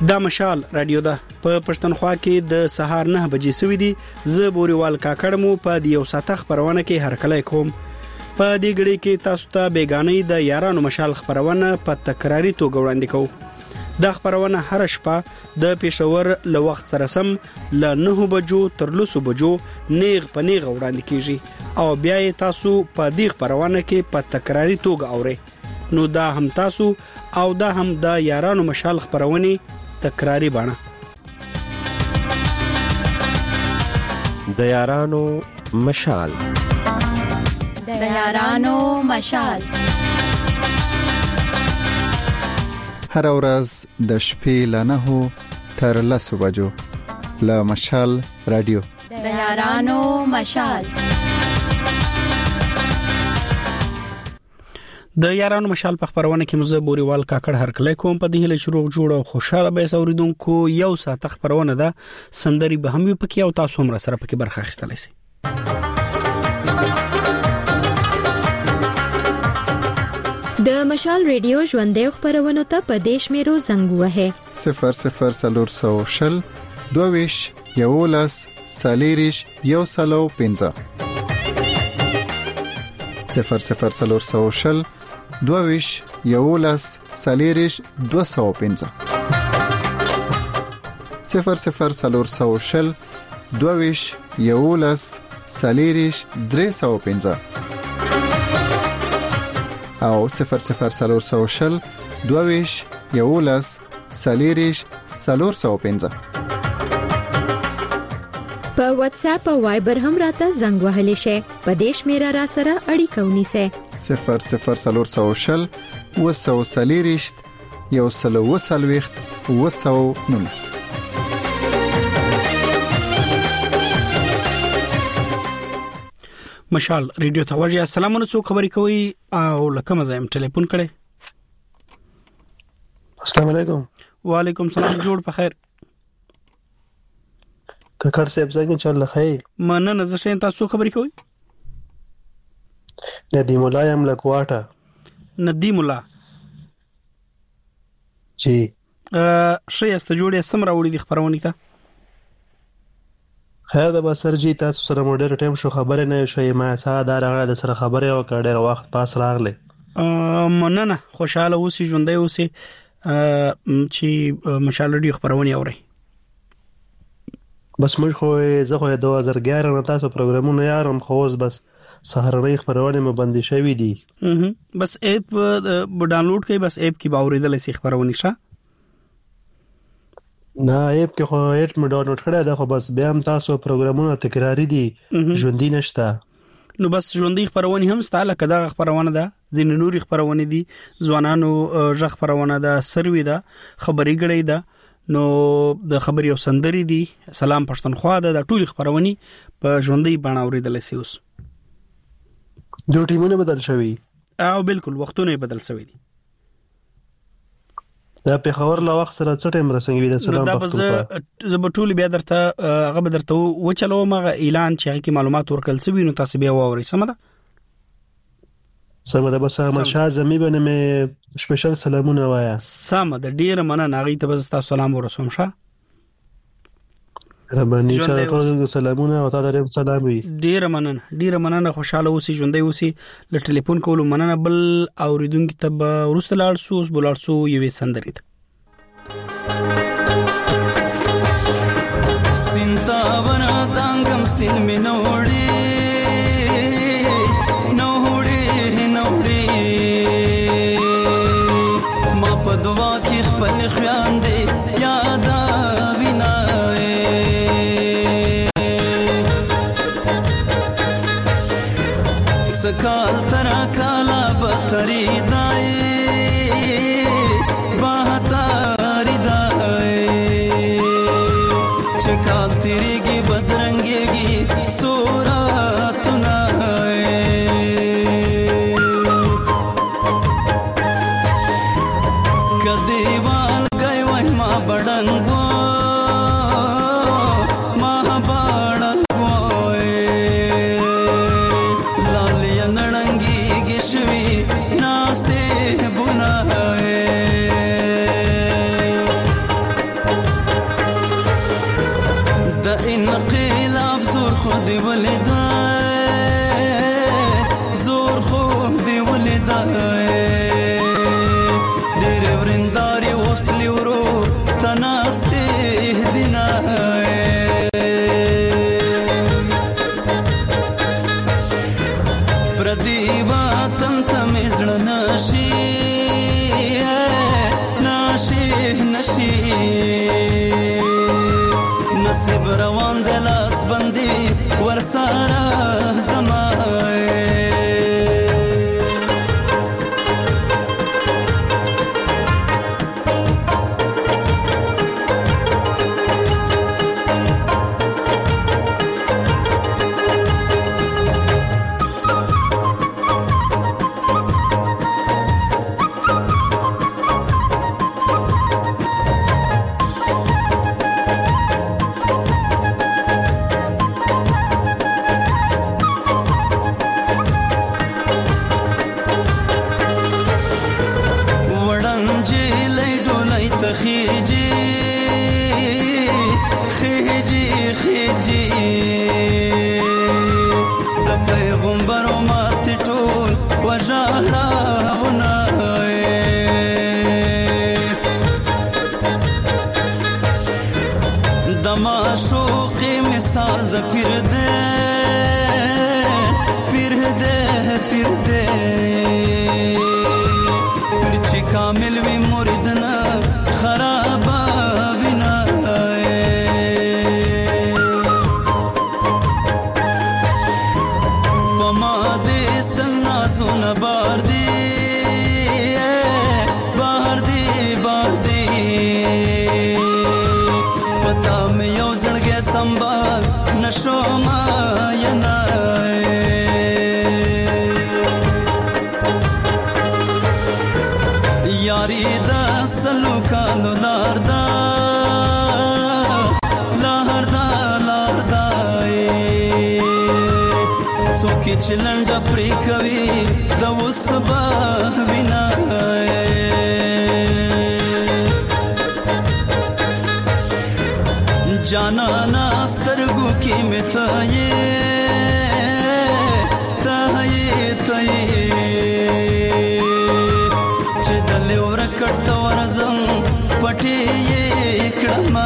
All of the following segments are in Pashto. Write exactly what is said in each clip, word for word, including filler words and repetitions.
دا مشال رادیو ده په پښتونخوا کې د سهار نه بجې سوي دي. زه بوريوال کاکړ مو په دیو ساته خبرونه کې هرکلی کوم. په دې غړي کې تاسو ته بیگانې د یارانو مشال خبرونه په تکراری توګه وړاندې کوو. دا خبرونه هر شپه د پېښور له وخت سره سم ل نه بجو تر لسو بجو نیغ په نیغ وړاندې کیږي او بیا یې تاسو په دې خبرونه کې په تکراری توګه اورئ. نو دا هم تاسو او دا هم د یارانو مشال خبرونه تکراری بڼه. د یارانو مشال د یارانو مشال هر ورځ د شپې له نهو تر لسو بجو له مشال رادیو د یارانو مشال. د یارانو مشال په خبرونه کې مزه بوريوال کاکړ هرکلی کوم. په دې له شروع جوړ او خوشاله به اوریدونکو یو ساعت خبرونه ده سندري به هم پکې او تاسو هم سره پکې برخه اخیستلای شئ. د مشال ریډیو ژوندې خبرونه ته په دیش میرو زنګ وه صفر صفر سلور سو شل دوویش یولس سالیریش یو سلو پنځه صفر صفر سلور سو شل دوویش یولس سالیریش دو سو پنځه صفر صفر سلور سو شل دوویش یولس سالیریش درې سو پنځه او صفر صفر سلور سو شل دوویش یولس سالیریش سلور سو پنځه. په واتس اپ او وایبر هم راته زنګ وهلی شي. په دیش میرا را سره اړیکه ونیسه صفر صفر سلور سو شل وسو سالیریشت یو سلو وسلويخت وسو نونس. مشال ریډیو ته ورجه. السلام علیکم خبري کوي او لکه مزایم ټلیفون کړي. السلام علیکم. وعلیکم السلام. جوړ په خیر. کاکړ صاحب څنګه چل خیر؟ مننه. زه شین تاسو خبري کوي. ندیم الله یم لکواټه. ندیم الله جی ا شي است جوړه سم راوړي د خبرونه ته. خیر ده بسر جی تاسو سره مو ډېر ټایم شو خبره نه شوي. ما ساده راغله د سره خبره او کډېر وخت پاس راغله. ا مننه. خوشاله اوسې ژوندې اوسې چې مشال ډېر خبرونه اوري. بس موږ خو زه خو دوه هزار اګیاره نه تاسو پروګرامونه یارم خو اوس بس سهارنۍ خبرونه مې باندې شوي دي. بس اپ ډاونلوډ کړئ. بس اپ کې باورېدل شي خبرونه ښه. نه اپ کې خو اپ مې ډاونلوډ کړی دا خو بس بیا هم تاسو پروګرامونه تکراری دي ژوندۍ نشته. نو بس ژوندۍ خبرونه هم ستاله کدا خبرونه ده ځین نوري خبرونه دي ځوانانو ژغ خبرونه ده سروي ده خبري غړې ده. نو د خبري او سندري دي سلام پښتونخوا ده د ټول خبرونه په ژوندۍ باندې اوریدل شي. اوس دوه ټیمونه بدل شوي او بالکل وختونه بدل شوي دي. دا په خبر لا وخت سره څه ټیم رسنګوي د سلام پښتونخوا. زه به ټول بیا درته هغه به درته و چلو مغه اعلان چې هغه معلومات ورکړل شوی نو تاسو بیا ووري. سم ده سم ده. بس ما شازمي باندې مې سپیشل سلامونه وایا. سم ده. ډیر مننه. هغه ته بس تاسو سلام ورسوم شه. رباني چې ټول سلامونه او تاسو ته سلام وي. ډیر مننه. ډیر مننه. خوشاله اوسئ ژوندۍ اوسئ. ل ټلیفون کولو مننه. بل اوریدونکو ته به ورسته لاړ سو بولار سو یوې سندري ته. سینتا ورا دانګم سین مینوړي دعا کی خپل خیان دے یاد وینا سکال ترا کالا بتری دای بہتاری دای چکال تیری کی بدرنگی کی صورت نہ نه بار دی بار دی بار دی پتا مې یو زړګی سنبال نشو ما ینا یاری دا سلو کالو لار دا لار دا لار دا څوک چې لنډه پرې کوي د اوس به وینا جانانا سترګو کې مې ته یې ته یې ته یې چې دلې ورکړ ته ورځم پټې یې کړم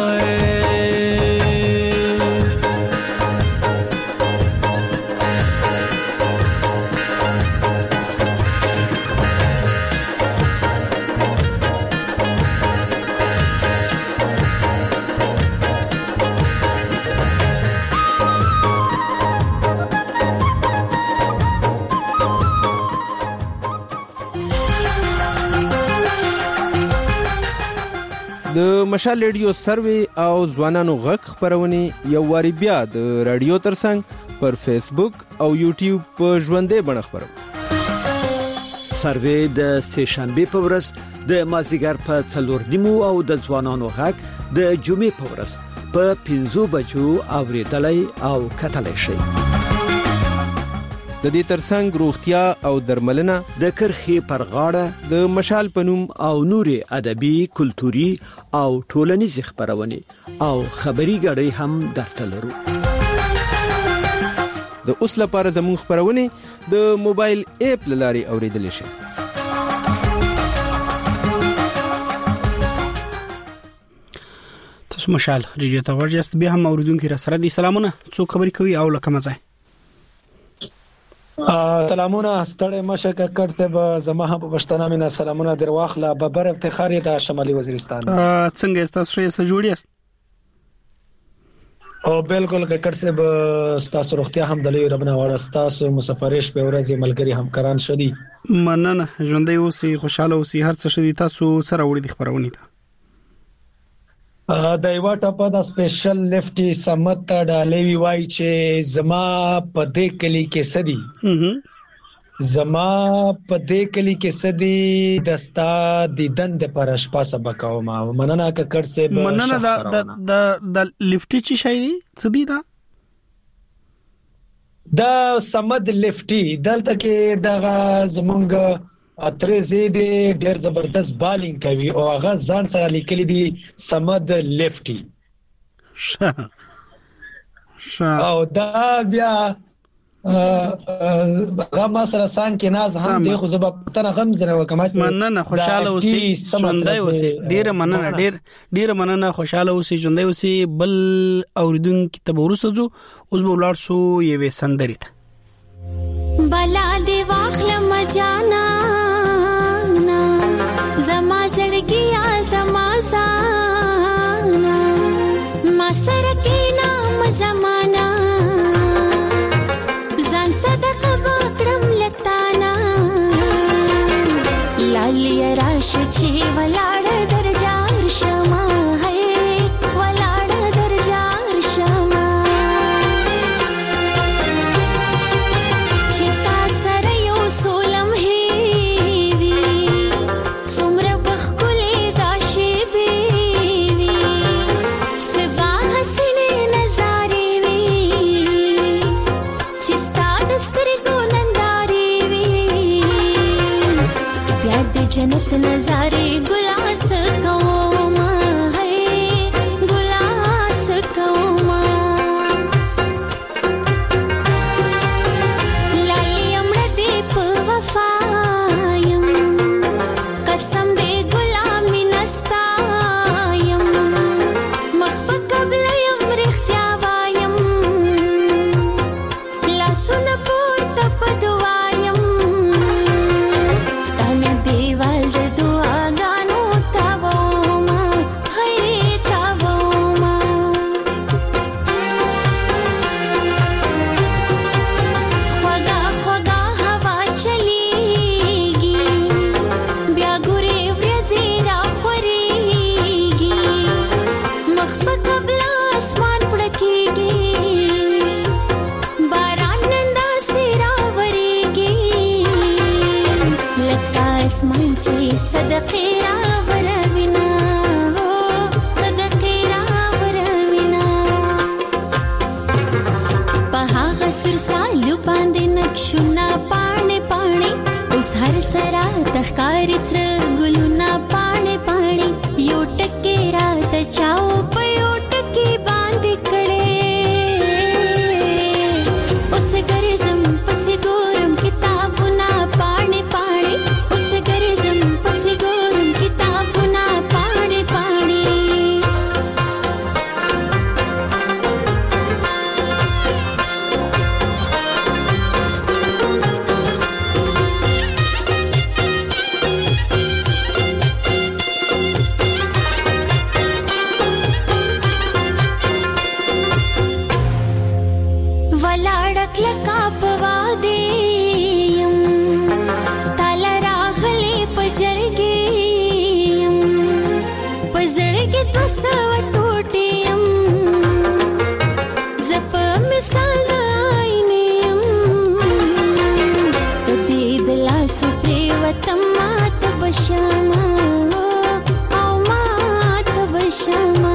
د مشال ریډیو سروي او ځوانانو غږ خبرونه یو واری بیا د رادیو ترڅنګ پر فیسبوک او یوټیوب په ژوندې بڼه خبرو سروي د سه شنبه په ورځ د مازیګر په څلور نیمو او د ځوانانو غږ د جمعې په ورځ په پنځو بجو اوریدلای او کتلای شي د دې ترڅنګ روغتیا او درملنه د کرخي پر غاړه د مشال پنوم او نوري ادبي کلتوري او ټولنیز خبرونه او خبري غړي هم درته لرو د اوس لپاره زموږ خبرونه د موبایل اپ لاري اوریدل شي تاسو مشال ریډیو ته ورجست به هم اوریدونکو را سره دي سلامونه څو خبري کوي او لکه مزه سلامونه ستړی مشه کړته به زما په پښتنه مینه سلامونه درواخله ببر افتخار د شمالي وزیرستان څنګه تاسو سره جوړی است او بالکل کړه به تاسو روغتیا هم د لوی ربنا وړه تاسو مسافرش په ورځ ملګری همکاران شدي مننه ژوندۍ اوسې خوشاله اوسې هر څه شدي تاسو سره وړي د خبرونه ده د یو ټاپه د سپیشل لیفټي سمت ډالوي وای چې زما په دې کلی کې سدي زما په دې کلی کې سدي دستا د دند پر شپه سبق او ما مننه کړ سه مننه د د د لیفټي چې شي سدي دا د سمد لیفټي دلته کې د زمونږ اترې زیدي ډېر زبردست بالینګ کوي او هغه ځان سره لیکلي دي سمد لیفټي او دا بیا هغه ما سره سان کې ناز هم دی خو زبا پتن غم زنه وکمات مننه خوشاله اوسې ژوندۍ اوسې ډېر مننه ډېر ډېر مننه خوشاله اوسې ژوندۍ اوسې بل اوریدونکو ته ورسېږو اوس به ولاړ سو یوې سندرې ته بلا دی واخل مجانا زما زړګیا زما سانا ما سره کې نام زمانہ ځان صدق وکړم لتانا لالی راش چې ولاړ درجار شما ہے ولاړ درجار شما जन्नत नजारे गुलास कौमा है गुलास कौमा लाई अमर दीप वफायम कसम दे गुलामी नस्तायम मखब कबल अमर इख्तियावायम ला सुन पोर तप दुआयम तन देवाल दुआ गानो صدقې راوروينا صدقې راوروينا په هغه سر سالو باندې نقشونه پاڼې پاڼې اوس هر سرا تخکار سر ګلونه پاڼې پاڼې یو ټکي رات چاو په یو ټکي باندې کړي اوس ګرځم پس ګورم کتابونه پاڼې پاڼې اوس ګرځم پس ګورم کتابونه پاڼې پاڼې لکا پوادیم تالا راغلی پجرگیم پزرگی تو سو ٹوٹیم زپ مثال آئینیم دید لاسو پریوتم مات بشاما او مات بشاما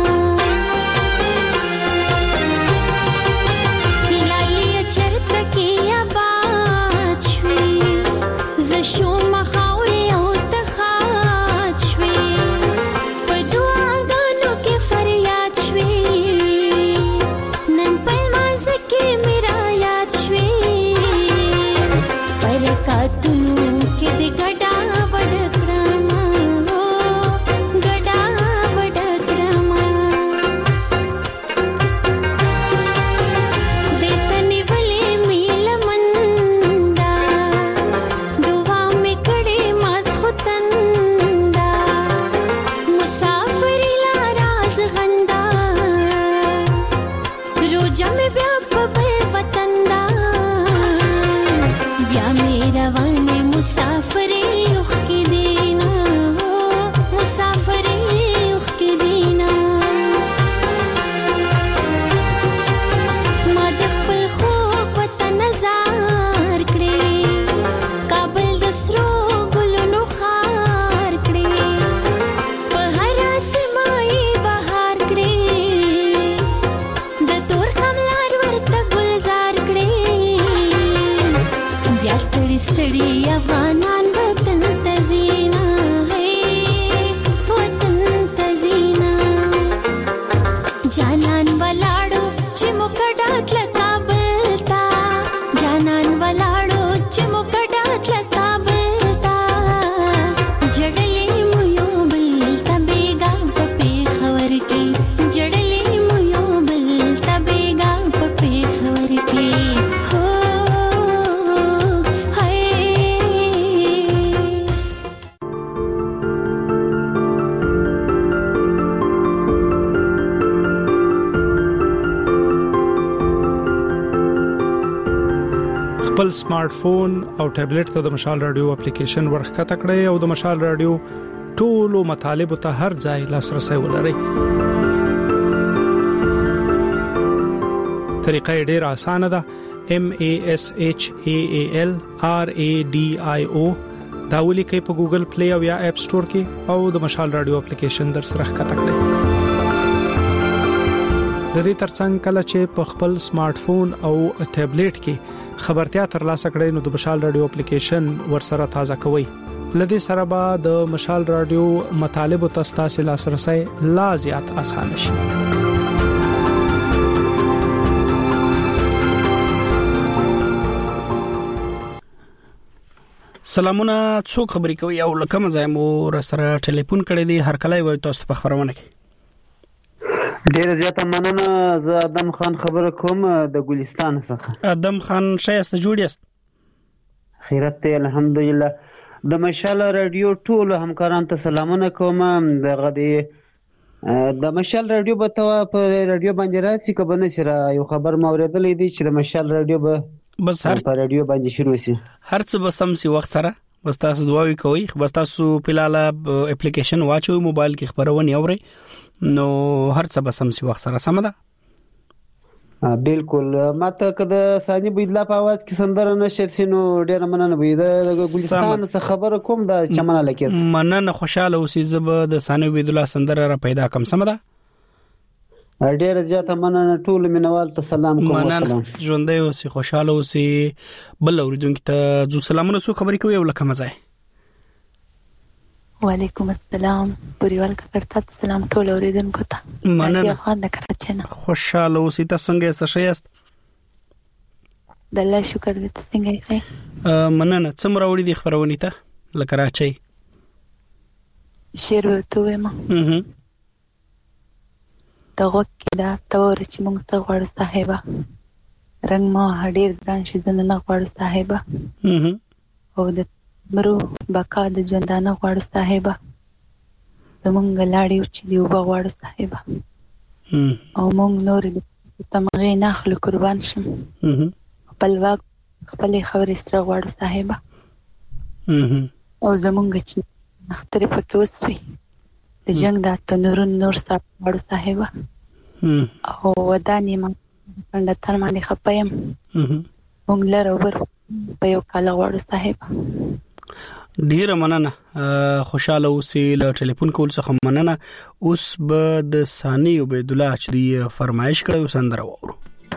خپل سمارټ فون او ټابلیټ ته د مشال رادیو اپلیکیشن ورخکته کړئ او د مشال رادیو ټولو مطالب ته هر ځای لاسرسي ولرئ. طریقه ډیره اسانه ده. M A S H A A L R A D I O دا ولیکئ په ګوګل پلی او یا اپ سٹور کې او د مشال رادیو اپلیکیشن در سره ښکته کړئ. د دې ترڅنګ کله چې په خپل سمارټ فون او ټابلیټ کې خبرتیا ترلاسه کړئ نو د مشال رادیو اپلیکیشن ورسره تازه کوئ. لدې سره به د مشال رادیو مطالب او تاسو لاسرسي لا زیات اسانه شي. سلامونه، څوک خبرې کوي او لکه مزه مو سره ټلیفون کړی دی؟ هر کله وي تاسو په خبرونه کې. ډیر زیاته مننه. زه ادم خان خبره کوم د ګلستان څخه. ادم خان شایسته جوړ یاست؟ خیرت ته الحمدلله. د مشال رادیو ټول همکارانو ته سلامونه کوم. دغه دی د مشال رادیو په توا په رادیو باندې راځي کبه نشره یو خبر ما اوریدلې دی چې د مشال رادیو به بس هر په رادیو باندې شروع شي. هر څه به سم سي وخت سره. بس تاسو دعاوي کوئ. بس تاسو په لاله اپلیکیشن واچوي موبایل کې خبرونه اوري نو هر څه به سم سي وخت سره سم ده. بالکل ماته کده ثاني بيدلا په आवाज کې سندره نشر سينو ډیر مننه وي د ګلستان څخه خبر کوم د چمنه لکه مننه خوشاله اوسې زب د ثاني بيدلا سندره را پیدا کوم سم ده ډیر زیاته مننه ټول مینوال ته سلام کوم مننه ژوندۍ اوسې خوشاله اوسې بل اوریدونکو ته جو سلامونه سو خبرې کوي ولکه مزه وعلیکم السلام بریوال کړه سلام ټول اوریدونکو ته مننه افغان د کراچۍ نه خوشاله اوسې تاسو څنګه سشياست د الله شکر دې تاسو څنګه یې مننه څومره وړي دي خبرونه ته ل کراچۍ شیر وته ما اها دغه کې دا تور چې موږ څه غواړو صاحبہ رنگ ما هډیر ګران شي زنه نه غواړو صاحبہ اها او د مرو بقا د ژوندانه غواړو صاحبہ زمونږ لاړې چې دی وبغواړو صاحبہ او موږ نور د تمغې ناخلو قربان شم خپل واک خپل خبرې سره غواړو صاحبہ او زمونږ چې اختر پکې وسوي د جنگ د تنورون نور سره غواړو صاحبہ او ودانې ما څنګه تر باندې خپایم موږ لره ور په یو کال غواړو صاحبہ ډیر مننه خوشاله اوسې له ټلیفون کول څخه مننه اوس به د ثاني عبید الله چری فرمایش کړو سندره وورو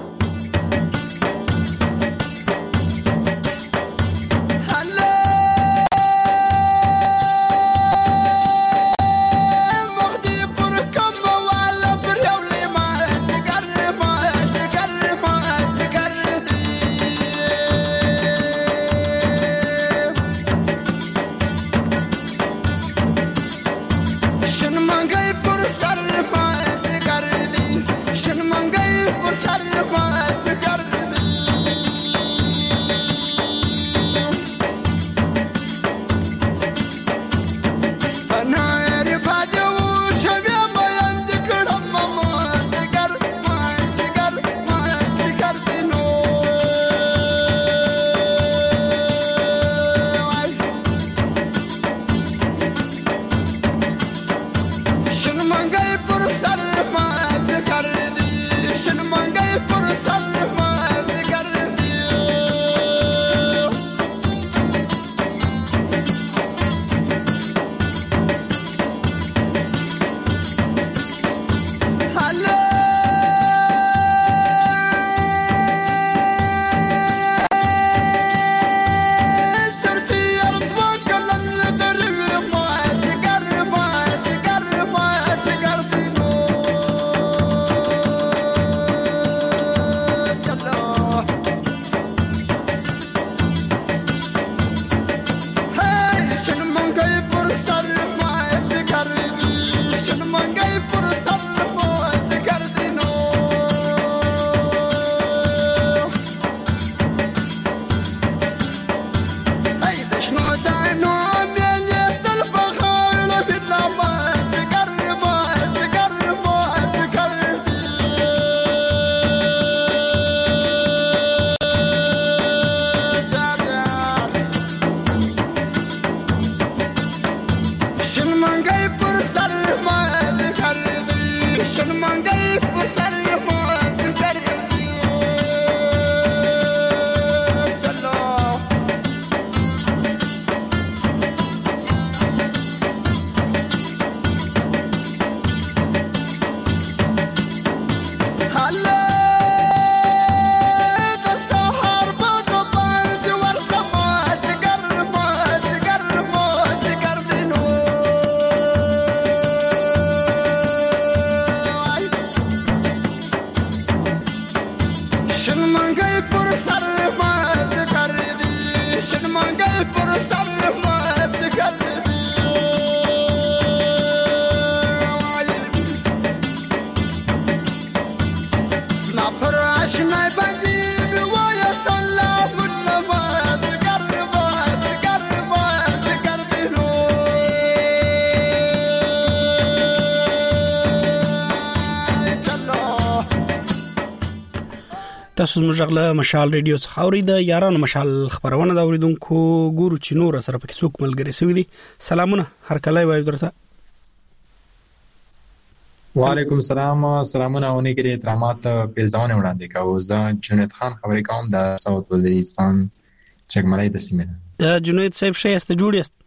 تاسو زموږ غله مشال ریډیو څخه اورید یارانو مشال خبرونه دا اوریدونکو ګورو چې نور سره پکې څوک ملګری سوي دي سلامونه هر کله وایو درته وعلیکم السلام. سلامونه او نیکي احترامات پیلځونه وړاندې کوم. زه جنید خان خبرې کوم د ساوث بلوچستان چګملای د سیمې. د جنید صاحب شې است جوړ است.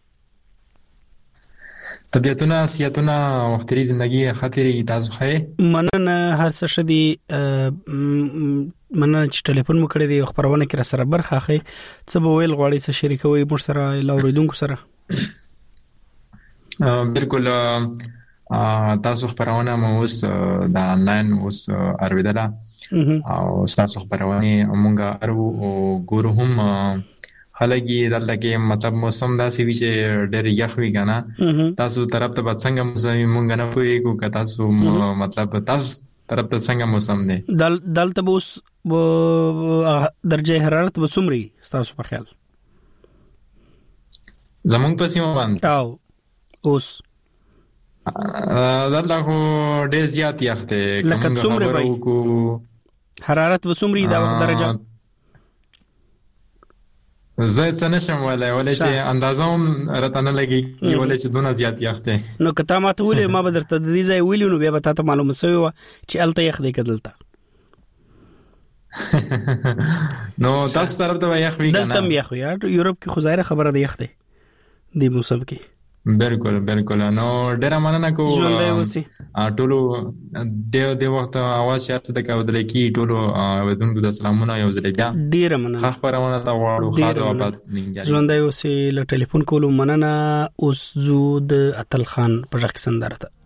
طبيعتونه سیاتونه وختري زندگی خاطرې تاسو خې مننه هر څه شدي مننه چې ټلیفون مو کړی دی خبرونه کې را سره برخه اخی څه به ویل غواړي څه شریکوي مو سره لاوریدونکو سره. بالکل تاسو خبرونه مو اوس د انلاین اوس ارویدله او تاسو خبرونه مونږه ارو او ګورو هم حالګي دلته کې مطلب موسم داسې وی چې ډېر یخ وی کنه تاسو طرف ته بد څنګه موسم مونږ نه پوهیږو که تاسو مطلب تاسو طرف ته څنګه موسم دی دل دلته اوس درجه حرارت به څومره تاسو په خیال زمونږ په سیمه باندې او اوس دلته خو ډېر زیات یخ دی لکه څومره به حرارت به څومره دا وخت درجه زه څه نشم ولای ولای چې اندازوم راته نه لګي ولای چې دونه زیات یخ دی. نو که تا ماته ولې ما به درته د دې ځای ویلو نو بیا به تاسو معلومه شوی و چې الته یخ دی کدلته. نو تاسو طرف ته یخ وی کنه دلته یخ وی یورپ کې خو ظاهر خبره دی یخ دی د موسم کې. بالکل بالکل. نو ډیره مننه کو ټولو د د وخت اواز شارته د کاودل کی ټولو ودونکو د سلامونه یو ځل بیا ډیره مننه خبرونه تا واړو خاطر آباد نینجا ژوندۍ اوسې له ټلیفون کولو مننه. اوس زو د اتل خان په ځخ سندره ته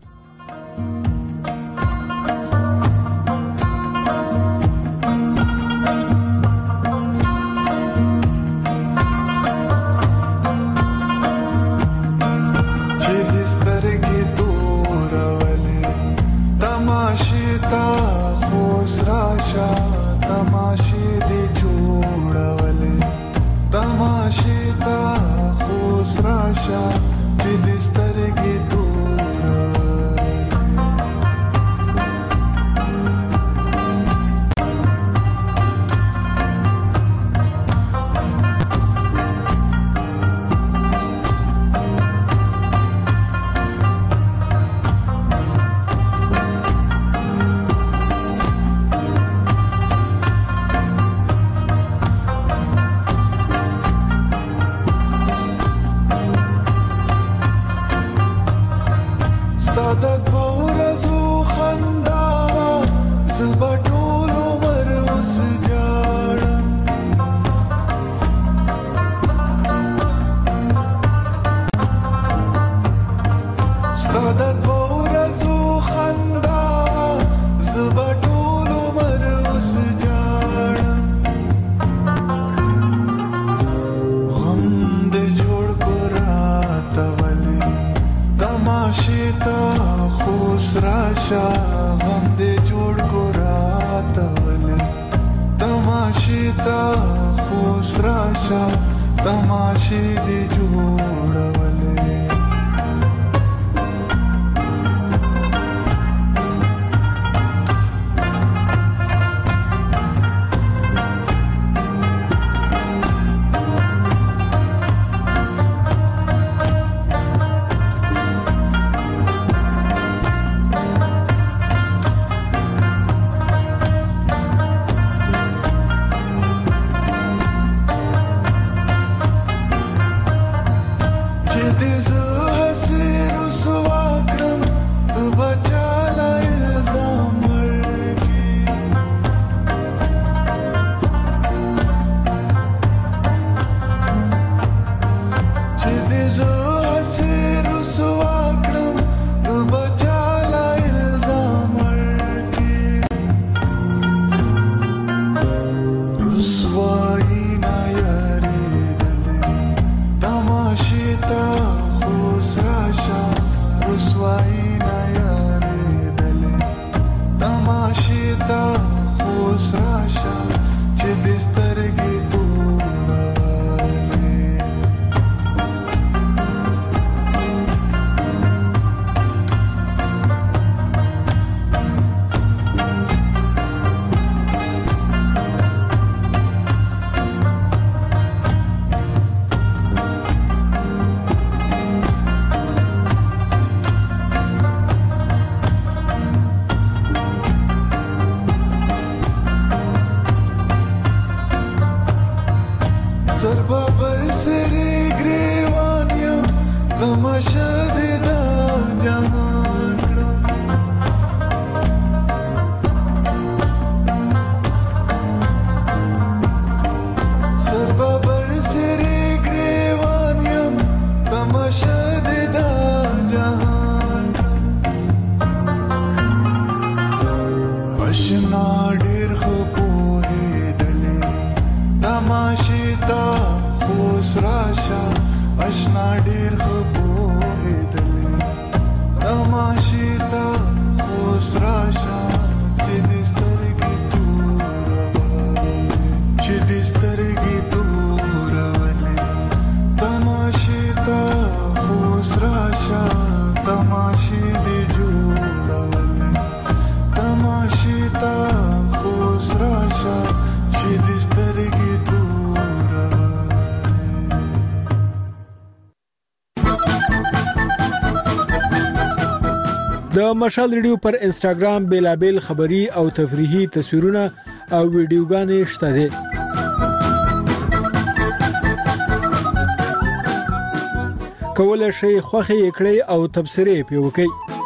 د مشال ریډیو پر انستګرام بیلابل خبری او تفریحي تصویرونه او ویډیوګانې شته دي. کولای شئ خوښي کړئ او تبصرې پې وکړئ.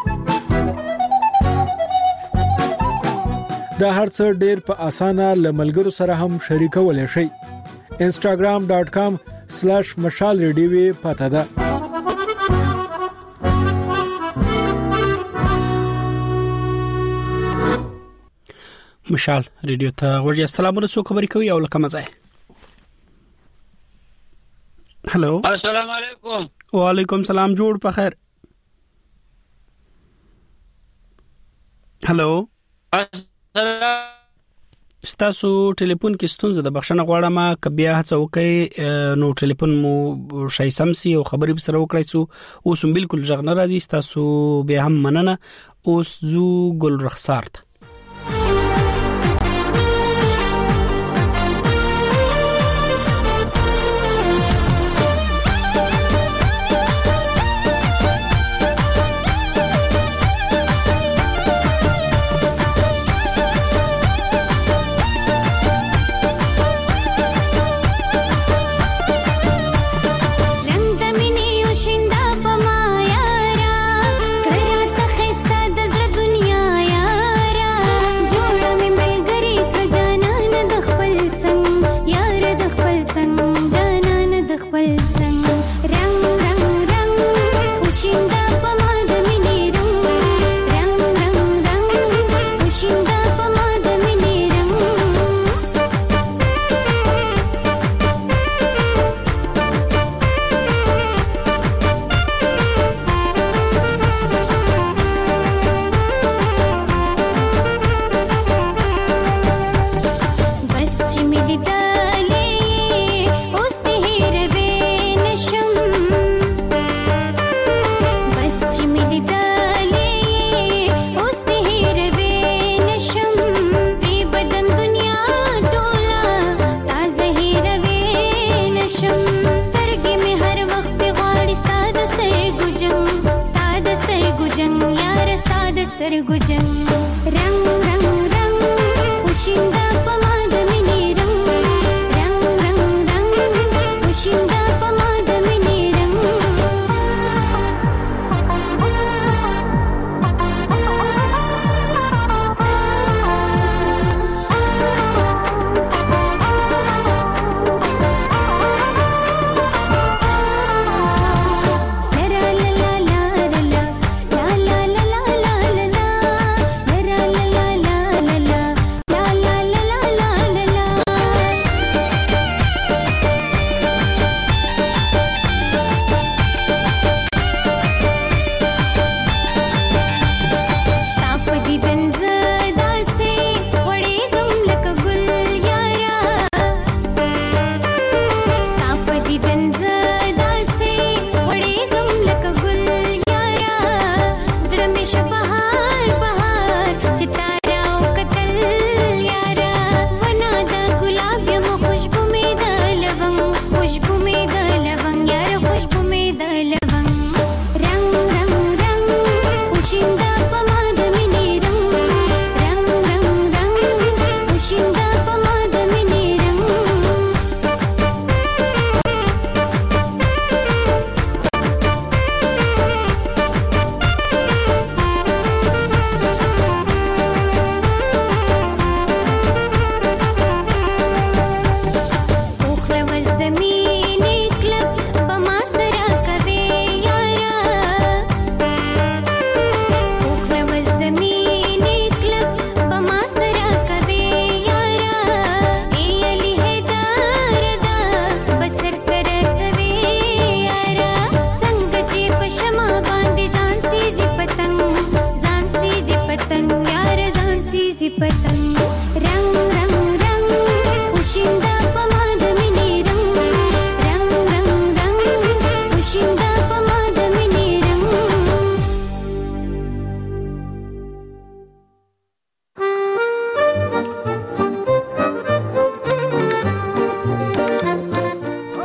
دا هرڅه ډېر په اسانه لملګرو سره هم شریکولای شئ. instagram dot com slash مشال ریډیو پته ده. مشال ریډیو ته ورجه السلام علیکم خبرې کوي او لکه مزه. هالو السلام علیکم. وعلیکم سلام جوړ په خیر. هالو ستاسو ټلیفون کې ستونزه د بخښنه غواړم کبیا هڅه وکړئ نو ټلیفون مو شای سمسي او خبرې سره وکړئ سو اوس بالکل ژغ نه راځي ستاسو به هم مننه. اوس زو ګل رخسار ته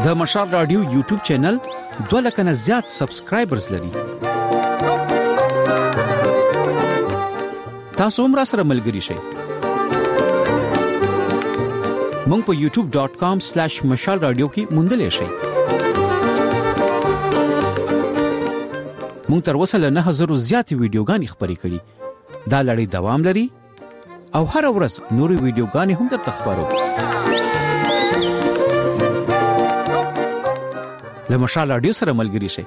د مشال رادیو یوټیوب چینل دوه لک نه زیات سبسکرایبرز لري. تاسو هم را سره ملګري شئ. مونږ په یوټیوب ډاٹ کام سلیش مشال رادیو کې موندلی شئ. مونږ تر اوسه له نه هزارو زیاتې ویډیوګانې خپرې کړي. دا لړۍ دوام لري او هر ورځ نورې ویډیوګانې هم درته خپرو. له مشال رادیو سره ملګري شئ.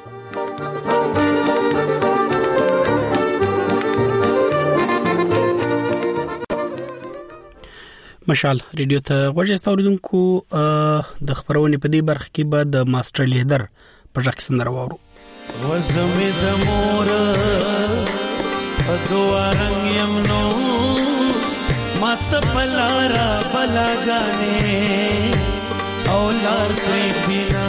مشال ریډیو ته غوږی اوریدونکو د خبرونې په دې برخه کې به د ماستر لیدر په ځکه سندره واورو. وزمې د مور په دوه رنگ يم نو مات پلارا بلاګانې او لار پری بنا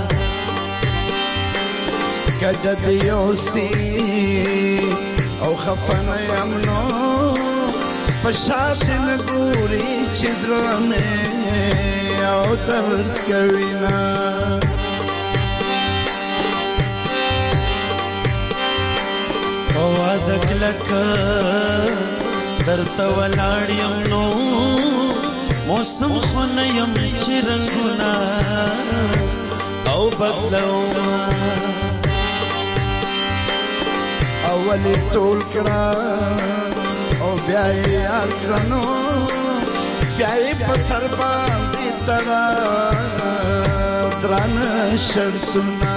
کده دیوسی او خفنه يم نو پشاش نګوري چې درنه او درد کوینا او ادکلک درته ولاړم نو موسم خونه يم چې رنگونه او بدلو اولی ټول کړه او بیا یې اکرانو بیا یې په سر باندې تړه درانه شرطونه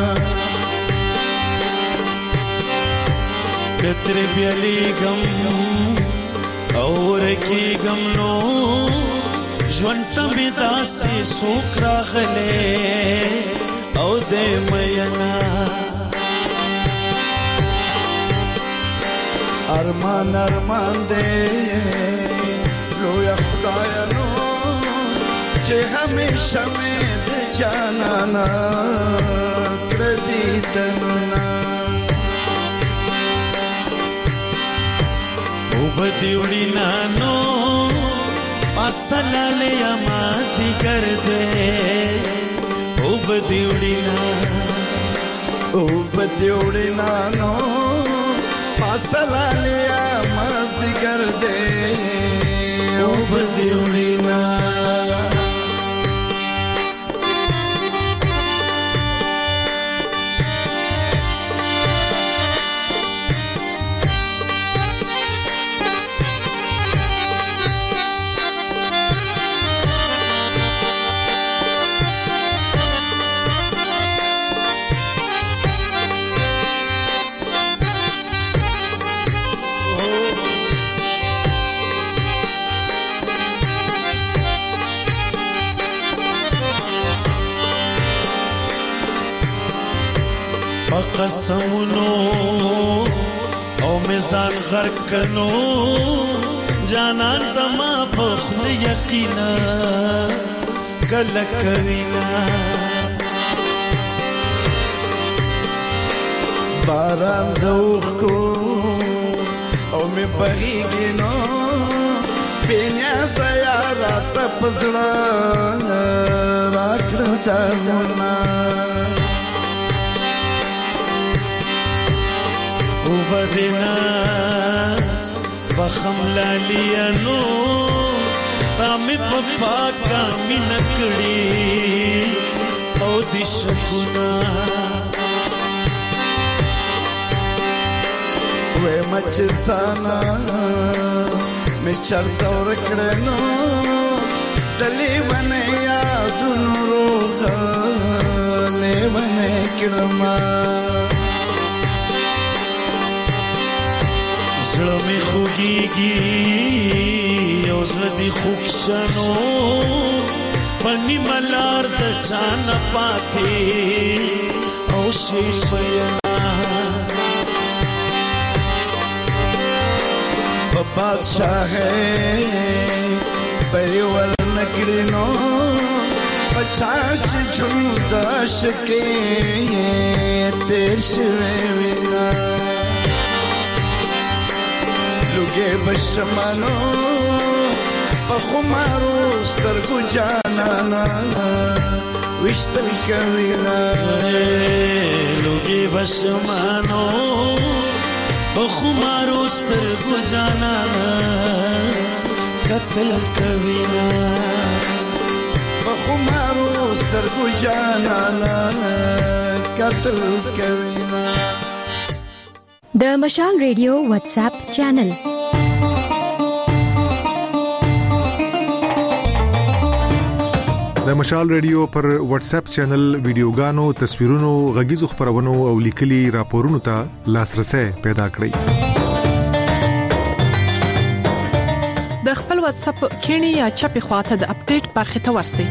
کتر بیالیګم او رکیګم نو ژوند ته مې داسې څوک راغلی او دې مینا ارمان ارمان دے لویا خدایا نو چه ہمیشہ میں دے جانانا کردی تنونا او بدیوڑی نانو پاسلا لیا ماسی کردے او بدیوڑی نانو او بدیوڑی نانو پاسلا لیا ماسی کر دے او بدیوڑینا قسمونو او میزان غرق کنو جانان زما بخل یقینا کلکوینا باران دوخ کو او می بغیگی نو بینیا سیارات پزڑا راکڑتا ہونا او بدنا بخم لالیا نو تامی پپا کامی نکڑی او دی شکونا وے مچ سانا می چرتا ورکڑے نو دلی بنے یادونو روغا لے بنے کڑما زړه می خوږیږي او زړه دی خوږ شنو پنی ملار د چان پاتې او شي بینا په بادشاہ په ور نکړینو پچاش ژوند عاشقې تیر شوی وینا لوګي بشمانو په خمارو سترګو جانانا وشتل کوینا لوګي بسمانو بخمارو سترګو جانا قتل کوینا بخمارو سترګو جانا قتل کوینا. د مشال ریډیو واتس اپ چینل د مشال ریډیو پر واتس اپ چینل ویډیوګانو، تصویرونو، غږیزو خبرونو او لیکلي راپورونو ته لاسرسي پیدا کړئ. د خپل واتس اپ کینی یا چپی خواته د اپډیټ برخه ته ورسئ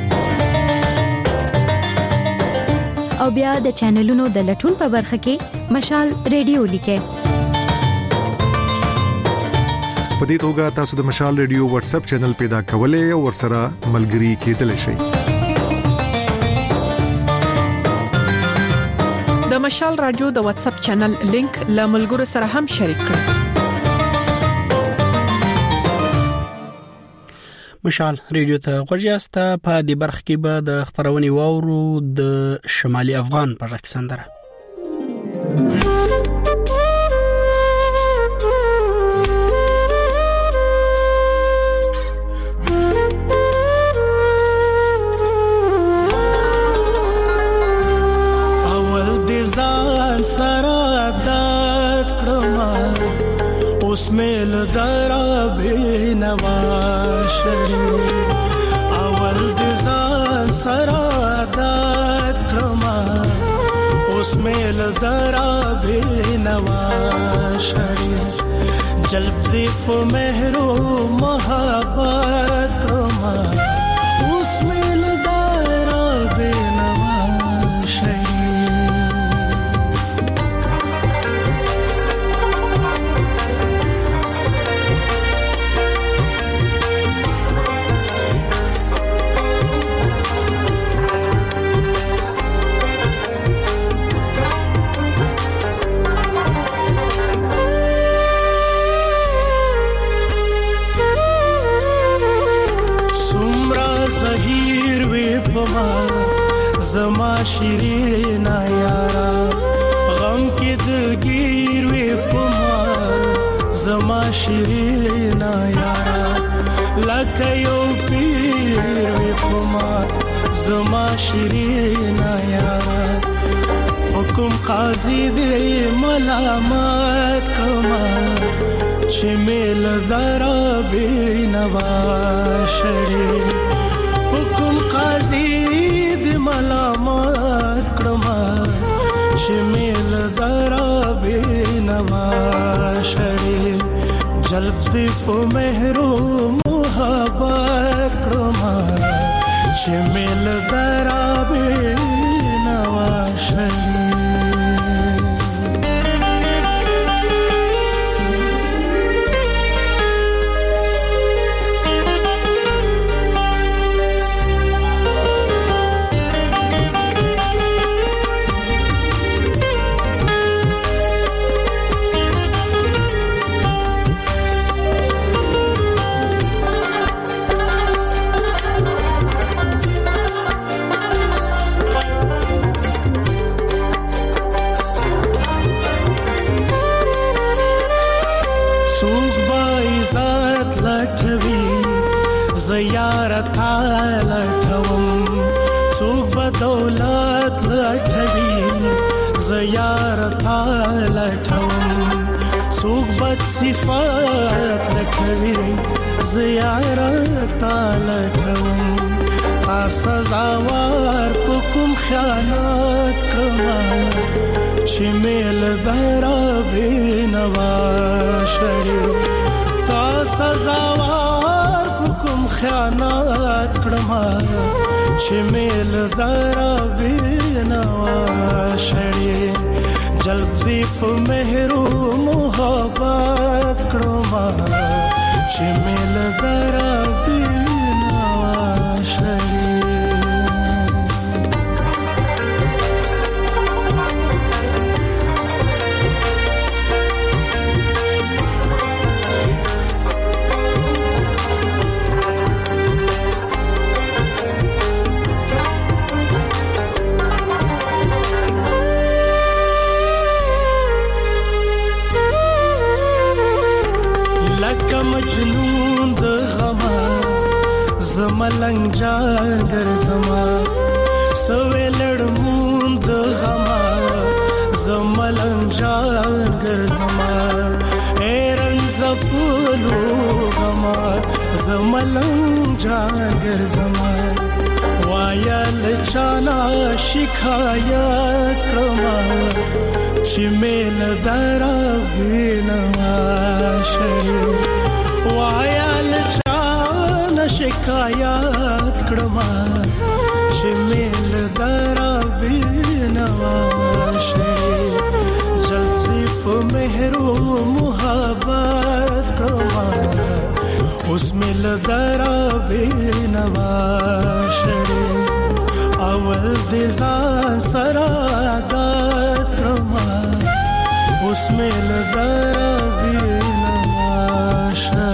او بیا د چینلونو د لټون په برخه کې مشال ریډیو لیکئ. په دې توګه تاسو د مشال ریډیو واتس اپ چینل پیدا کولای او ورسره ملګري کېدلی شئ. د مشال رادیو د واتس اپ چینل لینک له ملګرو سره هم شریک کړئ. مشال ریډیو ته غوړیاسته په دې برخه کې به د خبرونې واورو د شمالي افغان پر رقصندره. اسمیل درا بینواشری اول دزان سرادات کرما اسمیل درا بینواشری جلب دی په مهرو محبت کرما اسمیل درا بینواشری. زما شیرینا یارا غم کې دلګیر وې پما زما شیرینا یارا لکه یو پیر وې پما زما شیرینا یارا حکم قاضي دې ملامت کما چې مل درا بینوا شړې حکم قاضي ملامت کرما شمیل درا بینوا شړې جلب دی په مهرو محبت کرما شمیل درا بینوا شړې. زیارتا لټوم څوک په دولت لټوي زیارتا لټوم څوک په صفات لټوي زیارتا لټوم تاسو زاوار کوم خیانت کړم چې مل درا بینوا شړې تاسو زاوار کوم خیانت کړم چې مل درا بینوا شړې جلب دی په مهرو محبت کړم چې مل درا بینوا شړې. څړمون د غما زملنګ جان ګرځما هرن زپلو غما زملنګ جان ګرځما وایا لچانا شکایت کړما چې مل درا بینوا شي وایا لچانا شکایت کړما چې مل درا بینوا شي جلدی په مهرو محبت کړما اوس مل درا بینوا شي اول دې ځان سره عادت کړما اوس مل درا بینوا شي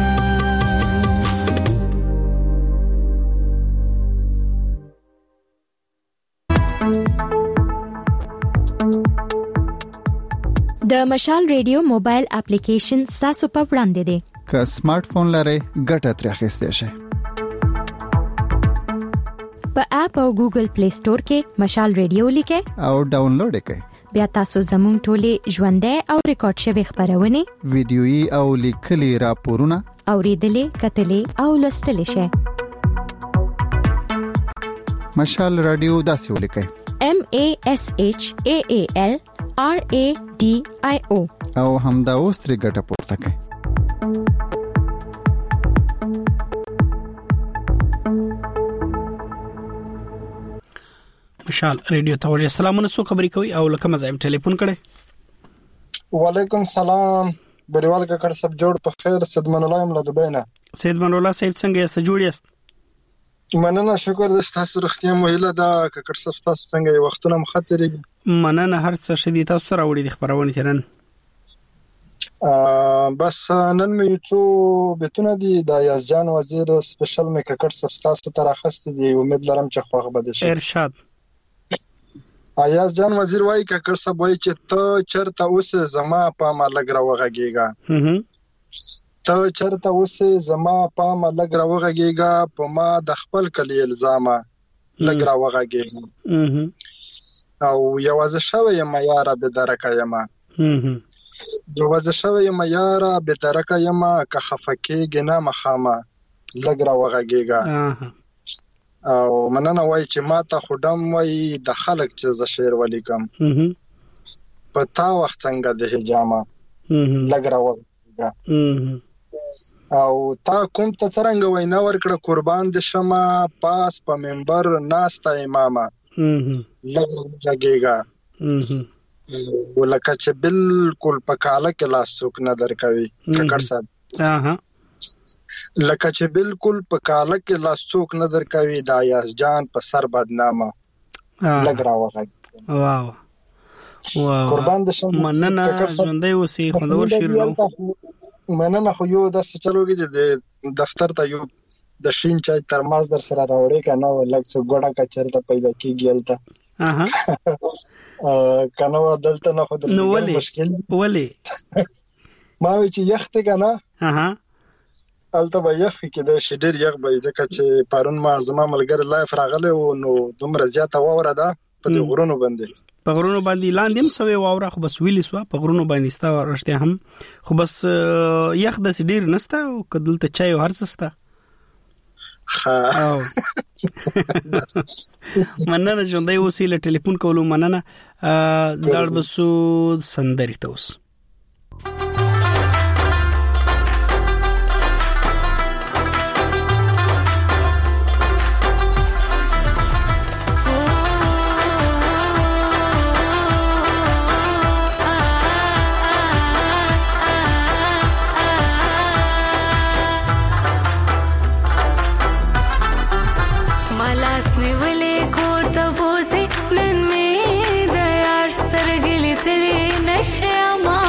د مشال ریډیو موبایل اپلیکیشن تاسو په وړاندې دی که سمارټ فون لرئ ګټه ترې اخیستئ شئ په اپ او ګوګل پلی سٹور کې مشال ریډیو لیکئ او ډاونلوډ یې کړئ بیا تاسو زموږ ټولې ژوندۍ او ریکارډ شوی خبرونه ویډیويي او لیکلي راپورونه اوریدلې کتلې او لوستلې شئ مشال رادیو داسې ولیکئ M A S H A A L R A D I O او همدا اوس ترې ګټه پورته کړئ مشال ریډیو ته ورته سلامونه څو خبرې کوي او لکه مزایم ټلیفون کړي وعلیکم سلام بریوال ککړ سب جوړ په خیر سیدمن الله یم له دوبۍ نه سیدمن الله صاحب څنګه یې جوړ یاست مننه شکر د تاسو رختیا مهله دا ککړ سب تاسو څنګه یې وختونه مخاطرې مننه هر څه شدي تاسو سره وړي د خبرونه ترن بس نن مې څو بتونه دي د یزجان وزیر سپیشل مې ککړ سب تاسو تر اخست دي امید لرم چې خوغه بده شي ارشاد ایاز جان وزیر وای ککړ سب وای چې ته چرته اوس زما په ما لګ راوغږیږي ته چرته اوس زما په ما لګ راوغږیږي په ما د خپل کلی الزام لګ راوغږیږي او یوازې شوی یم یاره به درکه یم یوازې شوی یم یاره به درکه یم که خفکیږي نه مخامه لګ راوغږیږي او مننه وای چې ما ته خودم وای د خلک چې ز شعر ولیکم په تا وخت څنګه د حجامه لګراو او تا کوم ته څنګه وای نه ورکړه قربان د شمه پاس په منبر ناستا امامه لګیګا ولکه چې بالکل په کاله کې لاس څوک نه درکوي ککړ صاحب اها لکه چې بالکل په کاله کې لاس څوک نه درکوي د ایاز جان په سر بدنامه لګراوغه واو واو قربان د شم مننه ژوندۍ اوسې خوندور شعر نو مننه خو یو د سچلوږي د دفتر ته یو د شین چای ترماز در سره راوړې کنه ولګ څه ګوډه کچرته پیدا کیږي الته اها کنه دلته نه خو د مشکل ولې ما وی چې یخته کنه اها الته به یخ کې د شډیر یخ به ځکه چې پرون ما زما ملګری لایف راغله او نو دومره زیاته ووره ده په دې غرونو باندې په غرونو باندې لاندې هم سوي واوره خو بس ویلی سو په غرونو باندې ستا ورشته هم خو بس یخ د شډیر نستا او کدلته چای هر څه ستا ها مننه ژوندۍ اوسې له ټلیفون کولو مننه لاړ بسو سندري توس Shama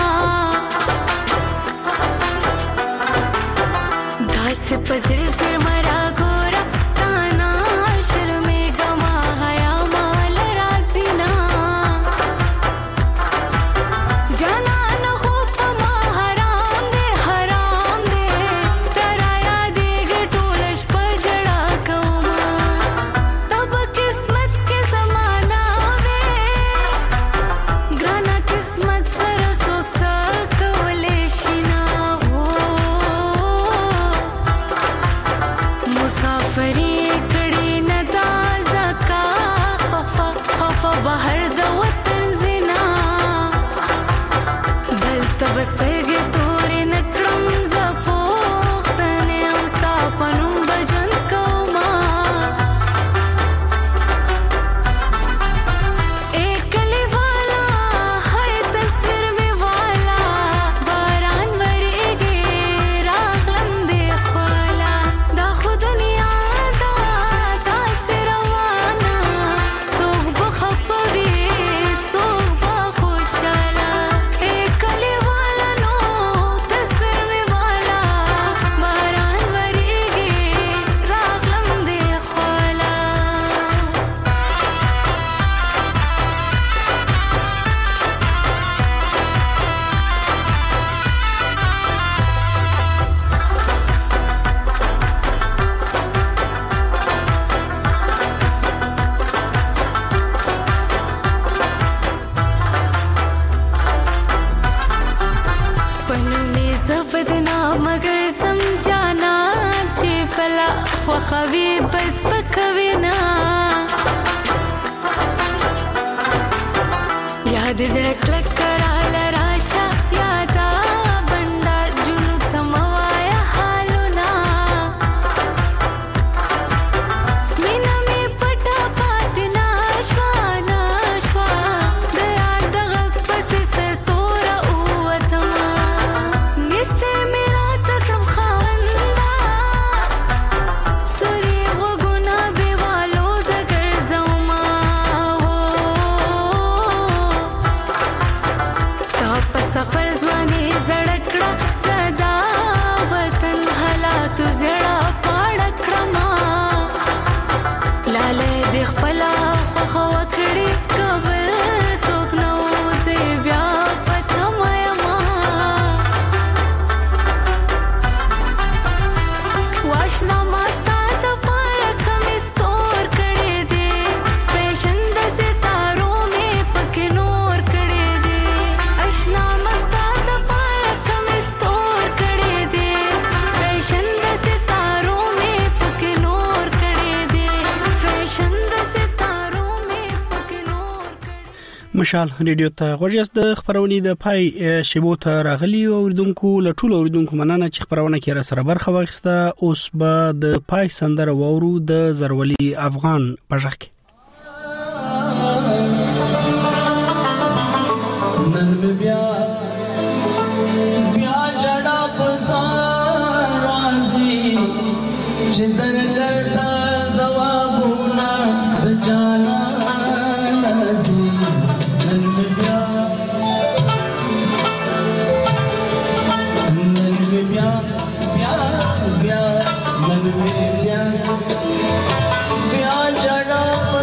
خوي بد پکوي نا یاد زړه کلک کرال راشا یادا بندر جنو تموایا حالنا مینا می پټا پاتنا شوانا شوا د یاد دغه پس سر تور او وتما نسته میرا تکم خواندا سوري غوګنا به والو زګر زوما سفر ځواني زړکړه زدا وطن حالات زړه پاړکړه ما لاله د خپل خو وکړي قبل سوک نو سي بیا پته مې ما واشنا مستا ته پار کم استور کړي دي فیشن د ستارو مې پکې نور کړي دي اشنا مشال ریډیو ته غوږیاست د خبرونې د پای شیبو ته راغلی او اوریدونکو لټول اوریدونکو مننه چې خبرونه کې را سره برخه واخیسته. اوس به د پای سندره وورو د زرولي افغان پژخ کې نن بیا بیا جڑا بزار رازي چې درګردا جوابونه جانا بیا جڑا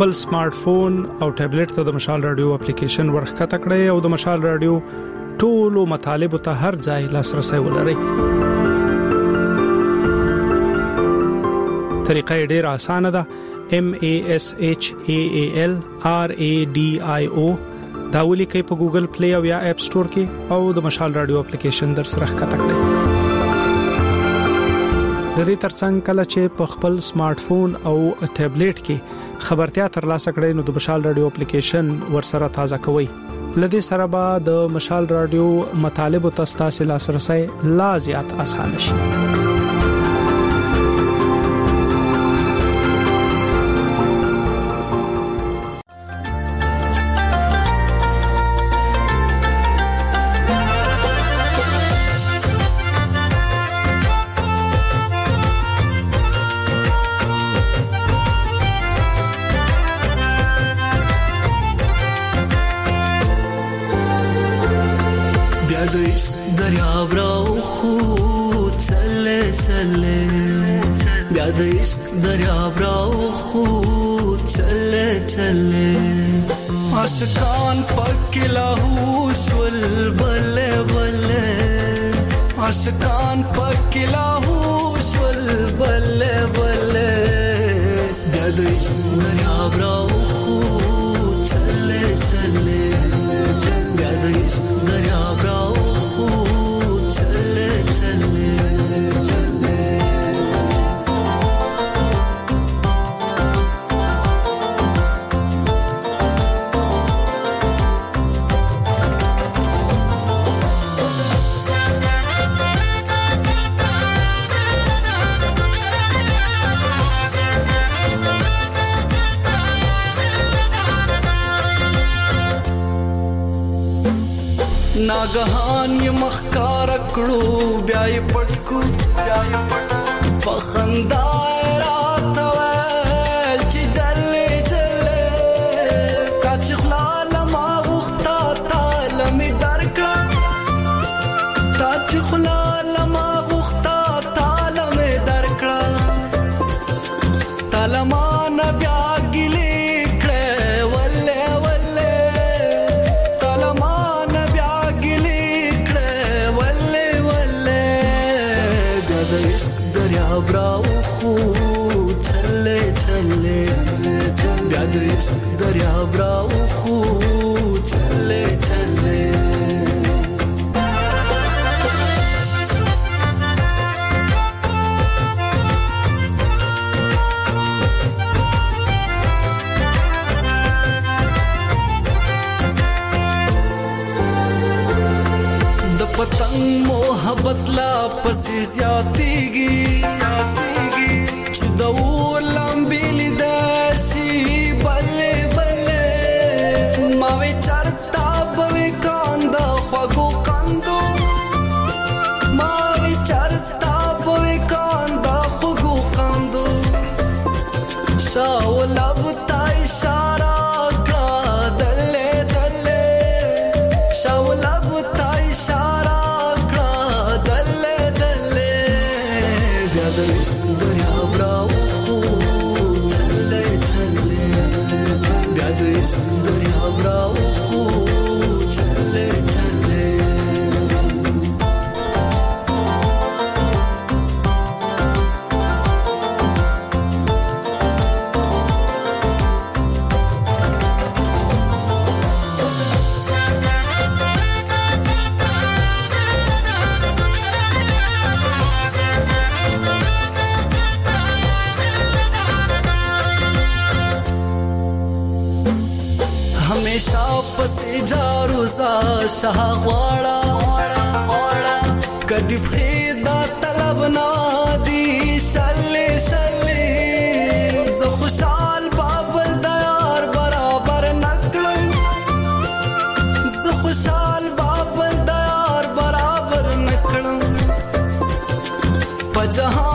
خپل سمارټ فون او ټابلیټ ته د مشال رادیو اپلیکیشن ورخکته کړئ او د مشال رادیو ټولو مطالب ته هر ځای لاسرسي ولرئ. طریقه ډیره اسانه ده. M A S H A A L R A D I O دا ولیکئ په ګوګل پلی او یا اپ سٹور کې او د مشال رادیو اپلیکیشن در سره ښکته کړئ. د دې ترڅنګ کله چې په خپل سمارټ فون او ټابلیټ کې خبرتیا ترلاسه کړئ نو د مشال رادیو اپلیکیشن ورسره تازه کوئ. لدې سره به د مشال رادیو مطالب او تاسو لاسرسي لا زیات اسانه شي. आशिकान पकिला हुस्वल बल्ले बल्ले आशिकान पकिला हुस्वल बल्ले बल्ले जद इश्क दरिया ब्राओ खूब चले चले जद इश्क दरिया ब्राओ खूब चले चले नागहान ये मखकार कड़ो ब्याय पटकू ब्याय पटकू फखंदा रात वैल ची जले जले काच खलाल मा उखता तालमी दरका काच खलाल मा उखता तालमी दरका तालमा न ब्यागिले कडे वल्ले वल्ले तालमा ब्राओ खूब चले चले ब्याद इश्क दरिया ब्राओ खूब चले चले द पतंग मोहब्बत ला पसी ज्यादतीगी چدو لمبیلی داشی بله بله ماوی چرتا بوی کاندا خواگو کاندو ماوی چرتا بوی کاندا خواگو کاندو شاو لب تا اشارا کلا دله دله شاو لب تا اشارا کلا دله دله بیادر عشق دریا براو خوب چله چله بیاد عشق دریا براو خوب چله چله हमेशा पसे जारूसा शाह वाड़ा कदी फेदा तलब नादी शले शले ज खुशाल बाबल दयार बराबर नकड़म ज खुशाल बाबल दयार बराबर नकड़म पजहा